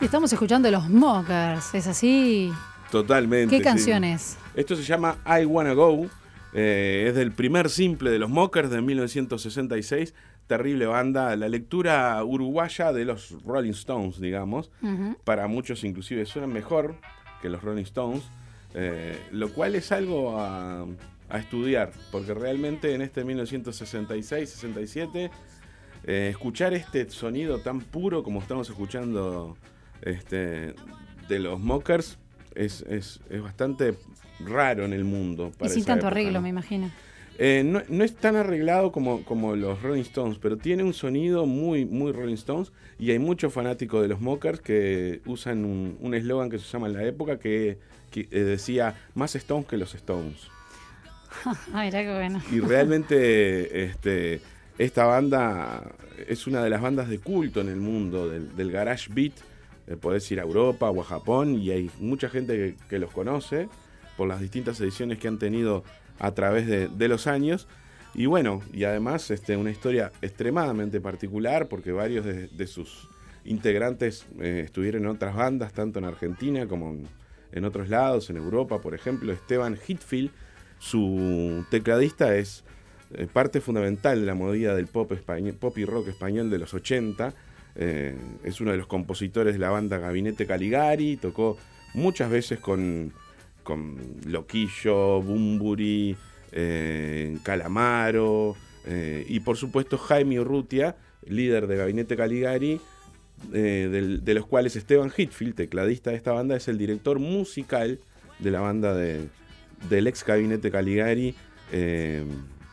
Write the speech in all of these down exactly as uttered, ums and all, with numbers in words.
Estamos escuchando los Mockers, ¿es así? Totalmente. ¿Qué canciones? Sí. Esto se llama I Wanna Go, eh, es del primer simple de los Mockers de mil novecientos sesenta y seis, terrible banda, la lectura uruguaya de los Rolling Stones, digamos, uh-huh. Para muchos inclusive suenan mejor que los Rolling Stones, eh, lo cual es algo a, a estudiar, porque realmente en este mil novecientos sesenta y seis sesenta y siete, eh, escuchar este sonido tan puro como estamos escuchando este, de los Mockers es, es, es bastante raro en el mundo. Para y sin tanto época, arreglo, ¿no? Me imagino. Eh, no, no es tan arreglado como, como los Rolling Stones, pero tiene un sonido muy, muy Rolling Stones, y hay muchos fanáticos de los Mockers que usan un eslogan que se llama en la época que, que eh, decía más Stones que los Stones. Ah, mirá qué bueno. Y realmente este, esta banda es una de las bandas de culto en el mundo del, del garage beat. Eh, podés ir a Europa o a Japón y hay mucha gente que, que los conoce por las distintas ediciones que han tenido a través de, de los años. Y bueno, y además este, una historia extremadamente particular porque varios de, de sus integrantes eh, estuvieron en otras bandas, tanto en Argentina como en, en otros lados, en Europa, por ejemplo. Esteban Hetfield, su tecladista, es eh, parte fundamental de la movida del pop, español, pop y rock español de los ochenta. Eh, es uno de los compositores de la banda Gabinete Caligari, tocó muchas veces con, con Loquillo, Bumburi, eh, Calamaro, eh, y por supuesto Jaime Urrutia, líder de Gabinete Caligari, eh, del, de los cuales Esteban Hetfield, tecladista de esta banda, es el director musical de la banda de, del ex Gabinete Caligari, eh,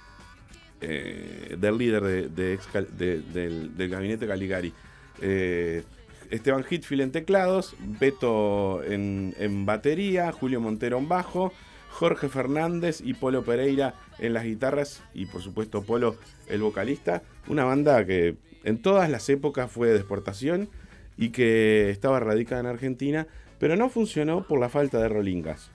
eh, del líder de, de ex, de, del, del Gabinete Caligari. Eh, Esteban Hetfield en teclados, Beto en, en batería, Julio Montero en bajo, Jorge Fernández y Polo Pereira en las guitarras y por supuesto Polo el vocalista. Una banda que en todas las épocas fue de exportación y que estaba radicada en Argentina, pero no funcionó por la falta de rolingas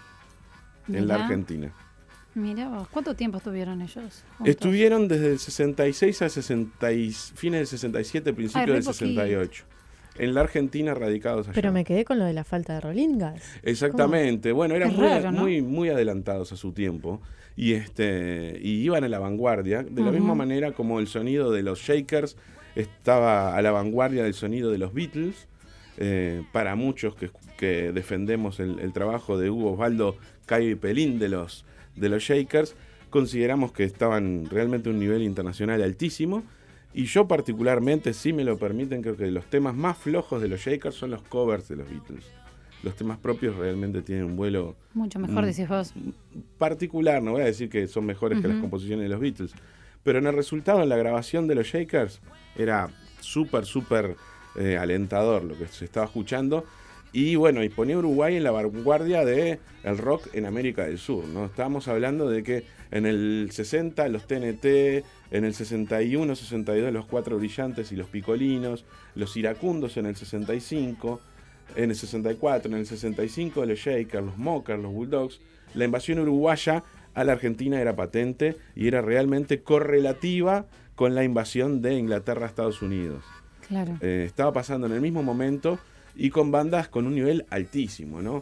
en la Argentina. Mirá vos, ¿cuánto tiempo estuvieron ellos juntos? Estuvieron desde el sesenta y seis al sesenta, fines del sesenta y siete, principios del sesenta y ocho. En la Argentina radicados allá. Pero me quedé con lo de la falta de rolingas. Exactamente. ¿Cómo? Bueno, eran muy, raro, ¿no? muy, muy adelantados a su tiempo y este y iban a la vanguardia, de la uh-huh. misma manera como el sonido de los Shakers estaba a la vanguardia del sonido de los Beatles. Eh, para muchos que, que defendemos el, el trabajo de Hugo Osvaldo Cayo y Pelín de los de los Shakers, consideramos que estaban realmente a un nivel internacional altísimo, y yo particularmente, si me lo permiten, creo que los temas más flojos de los Shakers son los covers de los Beatles. Los temas propios realmente tienen un vuelo mucho mejor, m- decís vos. particular, no voy a decir que son mejores uh-huh. que las composiciones de los Beatles, pero en el resultado, en la grabación de los Shakers, era súper, súper eh, alentador lo que se estaba escuchando. Y bueno, y ponía a Uruguay en la vanguardia del rock en América del Sur, ¿no? Estábamos hablando de que en el sesenta los T N T, en el sesenta y uno, sesenta y dos los Cuatro Brillantes y los Picolinos, los Iracundos en el sesenta y cinco, en el sesenta y cuatro, en el sesenta y cinco los Shakers, los Mockers, los Bulldogs. La invasión uruguaya a la Argentina era patente y era realmente correlativa con la invasión de Inglaterra a Estados Unidos. Claro. Eh, estaba pasando en el mismo momento y con bandas con un nivel altísimo, ¿no?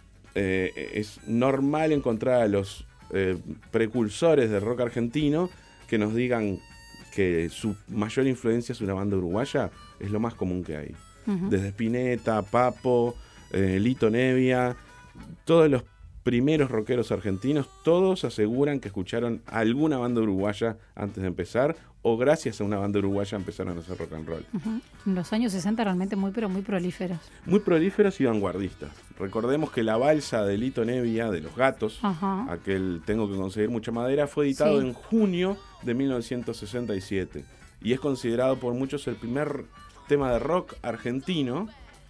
Eh, es normal encontrar a los eh, precursores del rock argentino que nos digan que su mayor influencia es una banda uruguaya, es lo más común que hay. Uh-huh. Desde Spinetta, Papo, eh, Lito Nevia, todos los primeros rockeros argentinos, todos aseguran que escucharon a alguna banda uruguaya antes de empezar, o gracias a una banda uruguaya empezaron a hacer rock and roll. Uh-huh. En los años sesenta realmente muy, pero muy prolíferos. Muy prolíferos y vanguardistas. Recordemos que la balsa de Lito Nevia, de Los Gatos, uh-huh. aquel Tengo que conseguir mucha madera, fue editado sí. en junio de mil novecientos sesenta y siete. Y es considerado por muchos el primer tema de rock argentino,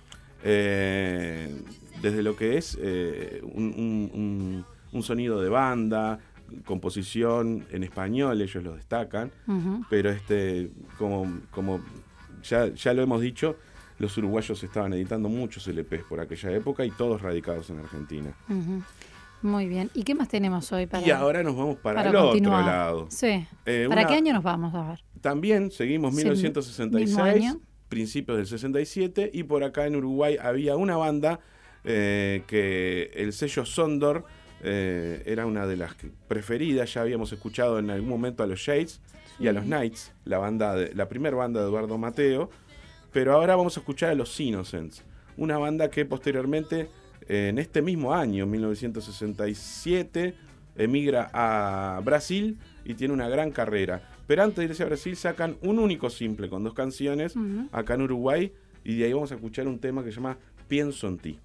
eh, desde lo que es eh, un, un, un, un sonido de banda, composición en español, ellos lo destacan, uh-huh. pero este como, como ya, ya lo hemos dicho, los uruguayos estaban editando muchos L Pes por aquella época y todos radicados en Argentina. Uh-huh. Muy bien. ¿Y qué más tenemos hoy para Y ahora nos vamos para, para el continuar. otro lado. Sí. Eh, ¿Para una, qué año nos vamos a ver? También seguimos mil novecientos sesenta y seis. ¿Mismo año? principios del sesenta y siete, y por acá en Uruguay había una banda eh, que el sello Sondor eh, era una de las preferidas. Ya habíamos escuchado en algún momento a los Shades sí. y a los Knights, la, banda de, la primera banda de Eduardo Mateo, pero ahora vamos a escuchar a los Innocents, una banda que posteriormente, eh, en este mismo año, mil novecientos sesenta y siete, emigra a Brasil y tiene una gran carrera. Pero antes de irse a Brasil sacan un único simple con dos canciones uh-huh. acá en Uruguay, y de ahí vamos a escuchar un tema que se llama Pienso en ti.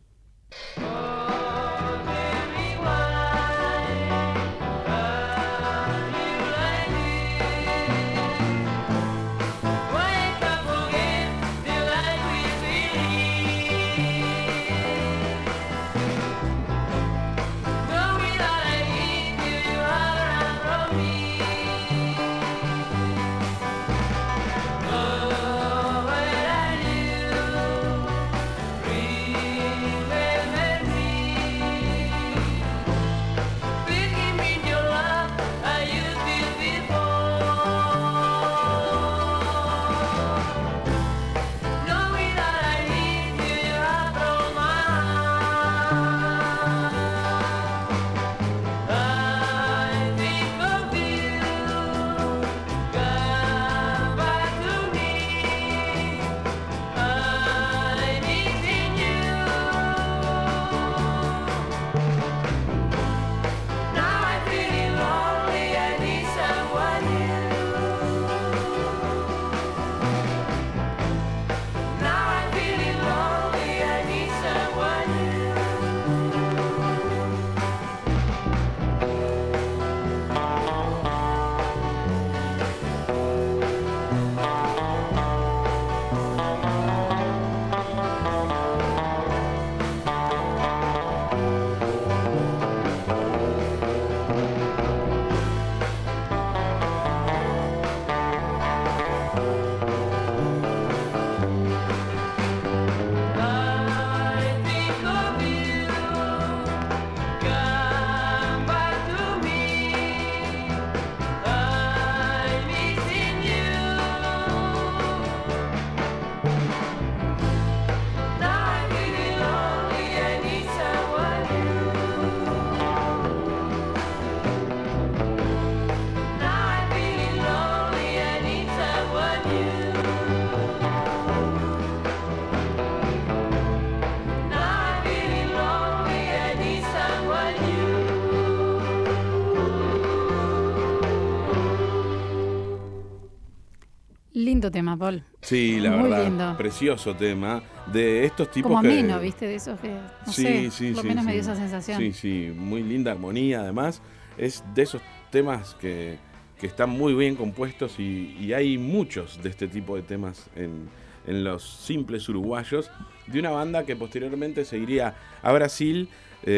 Lindo tema, Paul. Sí, la Muy verdad, lindo. Precioso tema. De estos tipos como que... ameno, ¿viste? De esos que, no sí, sé, sí, por lo sí, menos sí. me dio esa sensación. Sí, sí, muy linda armonía, además. Es de esos temas que, que están muy bien compuestos y, y hay muchos de este tipo de temas en, en los simples uruguayos, de una banda que posteriormente se iría a Brasil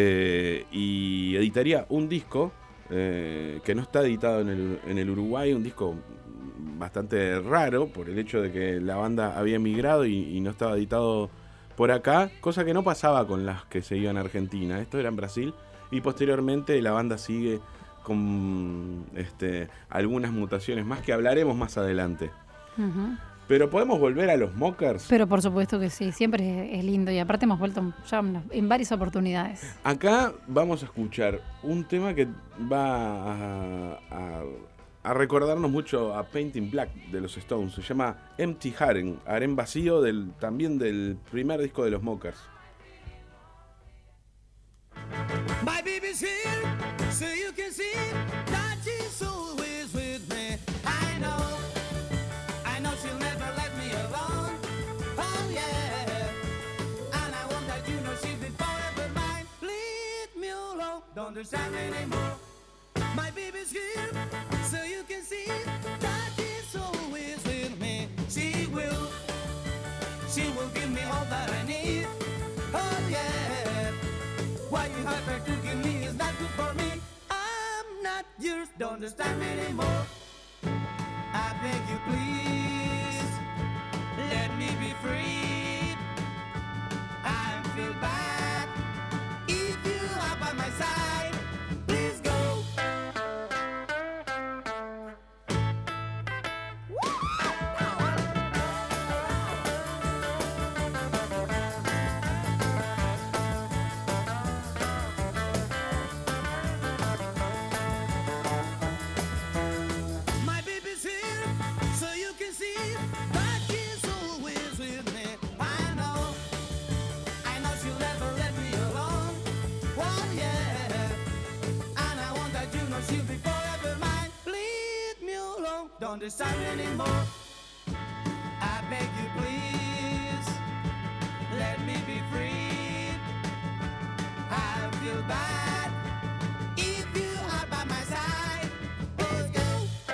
eh, y editaría un disco eh, que no está editado en el, en el Uruguay, un disco bastante raro por el hecho de que la banda había emigrado y, y no estaba editado por acá, cosa que no pasaba con las que se iban a Argentina. Esto era en Brasil y posteriormente la banda sigue con este, algunas mutaciones más que hablaremos más adelante. Uh-huh. Pero podemos volver a los Mockers. Pero por supuesto que sí, siempre es, es lindo y aparte hemos vuelto ya en varias oportunidades. Acá vamos a escuchar un tema que va a, a, a recordarnos mucho a Painting Black de los Stones. Se llama Empty Harem, Harem Vacío, del, también del primer disco de los Mockers. My baby's here, so you can see that she's always with me. I know, I know she'll never let me alone. Oh yeah, and I want that you know she's been forever mine. Leave me alone, don't understand anymore. My baby's here, so you can see that she's always with me. She will, she will give me all that I need. Oh yeah. Why you have her to give me is not good for me. I'm not yours, don't understand me anymore. I beg you please, let me be free. I feel bad if you are by my side. Please go. don't decide anymore. I beg you please, let me be free. I feel bad if you are by my side. Let's go.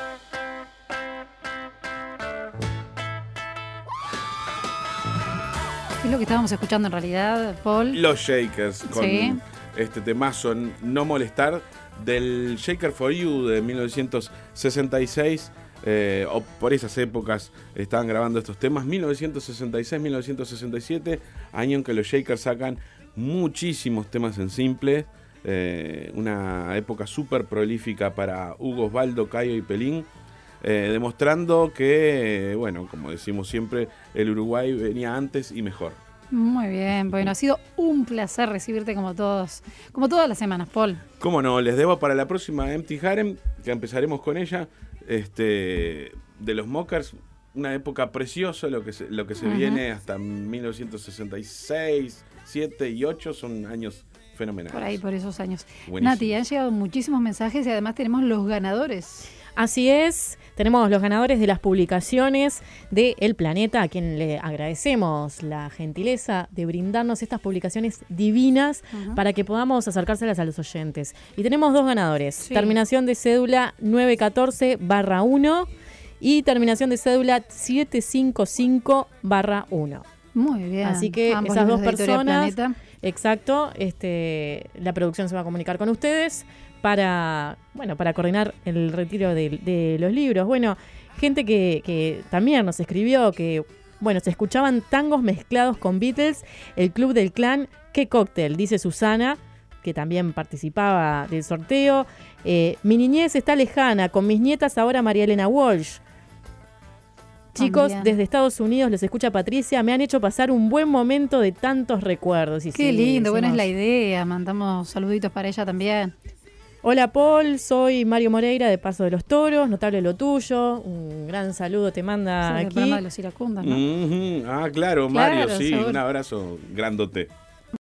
¿Qué es lo que estábamos escuchando en realidad, Paul? Los Shakers con Sí. este temazo No Molestar del Shaker for You de mil novecientos sesenta y seis. Eh, o por esas épocas estaban grabando estos temas. mil novecientos sesenta y seis, mil novecientos sesenta y siete, año en que los Shakers sacan muchísimos temas en simple. Eh, una época súper prolífica para Hugo, Osvaldo, Cayo y Pelín. Eh, demostrando que, bueno, como decimos siempre, el Uruguay venía antes y mejor. Muy bien, bueno, ha sido un placer recibirte como todos, como todas las semanas, Paul. Cómo no, les debo para la próxima Empty Harem, que empezaremos con ella, este, de los Mockers, una época preciosa, lo que se, lo que se Ujú. viene hasta mil novecientos sesenta y seis, siete y ocho son años fenomenales. Por ahí, por esos años. Buenísimo. Nati, han llegado muchísimos mensajes y además tenemos los ganadores. Así es, tenemos los ganadores de las publicaciones de El Planeta, a quien le agradecemos la gentileza de brindarnos estas publicaciones divinas Ujú. para que podamos acercárselas a los oyentes. Y tenemos dos ganadores, Sí. terminación de cédula nueve catorce barra uno y terminación de cédula siete cinco cinco barra uno. Muy bien. Así que Ambos esas libros dos de Editorial personas, Planeta. exacto, este, la producción se va a comunicar con ustedes para, bueno, para coordinar el retiro de, de los libros. Bueno, gente que, que también nos escribió que, bueno, se escuchaban tangos mezclados con Beatles, el Club del Clan, qué cóctel, dice Susana, que también participaba del sorteo. Eh, mi niñez está lejana, con mis nietas ahora María Elena Walsh. Chicos, También. desde Estados Unidos los escucha Patricia, me han hecho pasar un buen momento de tantos recuerdos. Y Qué sí, lindo, buena es decimos, la idea. Mandamos saluditos para ella también. hola Paul, soy Mario Moreira de Paso de los Toros, notable lo tuyo, un gran saludo te manda Sí, el aquí. programa de los iracundos, ¿no? Ujú. Ah, claro, Claro, Mario, sí, seguro. un abrazo grandote.